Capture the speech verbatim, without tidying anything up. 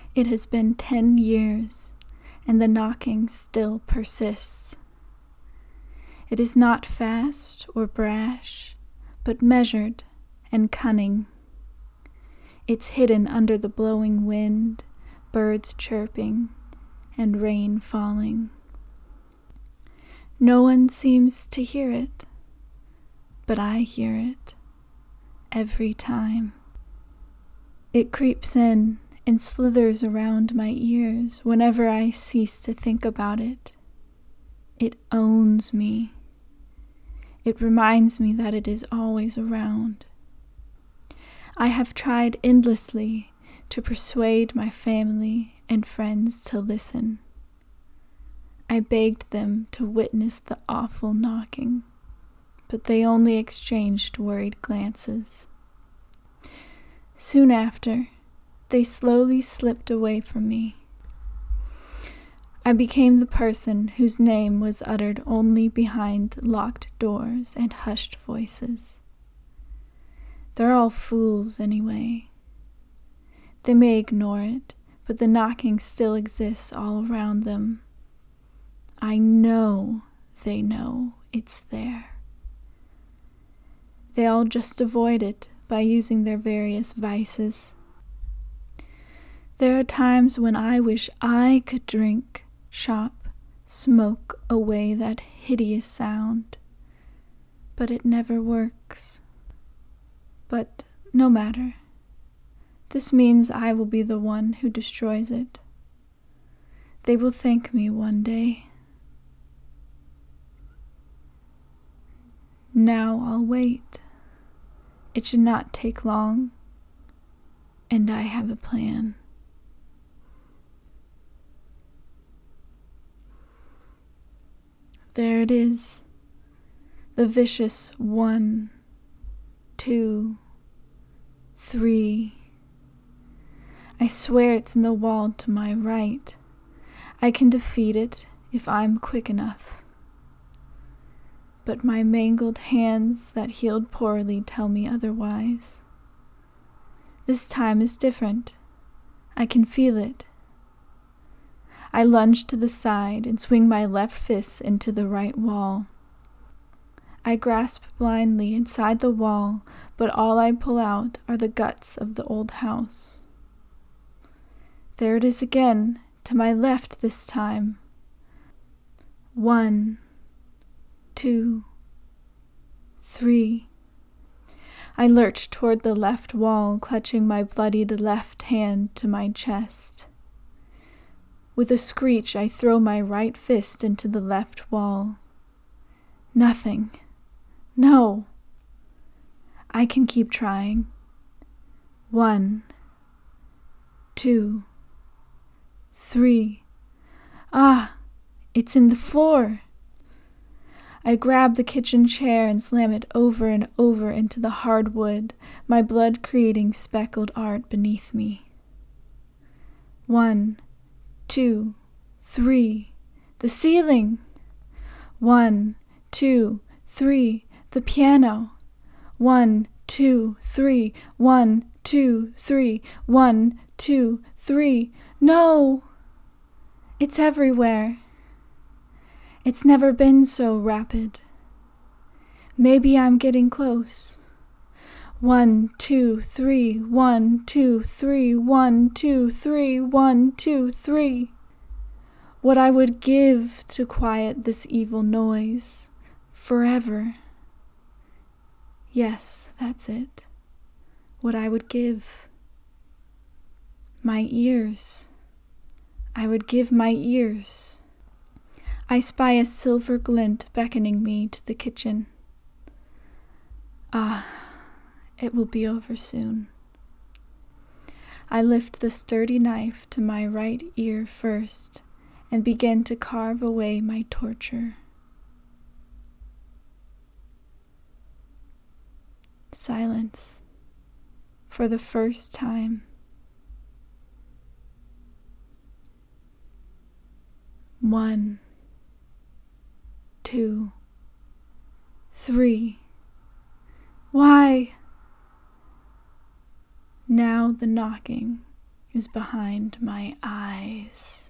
It has been ten years, and the knocking still persists. It is not fast or brash, but measured and cunning. It's hidden under the blowing wind, birds chirping, and rain falling. No one seems to hear it, but I hear it every time. It creeps in and slithers around my ears whenever I cease to think about it. It owns me. It reminds me that it is always around. I have tried endlessly to persuade my family and friends to listen. I begged them to witness the awful knocking, but they only exchanged worried glances. Soon after, they slowly slipped away from me. I became the person whose name was uttered only behind locked doors and hushed voices. They're all fools anyway. They may ignore it, but the knocking still exists all around them. I know they know it's there. They all just avoid it by using their various vices. There are times when I wish I could drink, shop, smoke away that hideous sound, but it never works. But no matter. This means I will be the one who destroys it. They will thank me one day. Now I'll wait. It should not take long, and I have a plan. There it is, the vicious one, two, three. I swear it's in the wall to my right. I can defeat it if I'm quick enough. But my mangled hands that healed poorly tell me otherwise. This time is different. I can feel it. I lunge to the side and swing my left fist into the right wall. I grasp blindly inside the wall, but all I pull out are the guts of the old house. There it is again, to my left this time. One, two, three. I lurch toward the left wall, clutching my bloodied left hand to my chest. With a screech, I throw my right fist into the left wall. Nothing. No. I can keep trying. One, two, three. Ah, it's in the floor. I grab the kitchen chair and slam it over and over into the hard wood, my blood creating speckled art beneath me. One, two, three. The ceiling. One, two, three. The piano. One, two, three. One, two, three. One, two, three. No! It's everywhere. It's never been so rapid. Maybe I'm getting close. One, two, three, one, two, three, one, two, three, one, two, three. What I would give to quiet this evil noise forever. Yes, that's it. What I would give. My ears. I would give my ears. I spy a silver glint beckoning me to the kitchen. Ah, it will be over soon. I lift the sturdy knife to my right ear first and begin to carve away my torture. Silence for the first time. One, two, three. Why? Now the knocking is behind my eyes.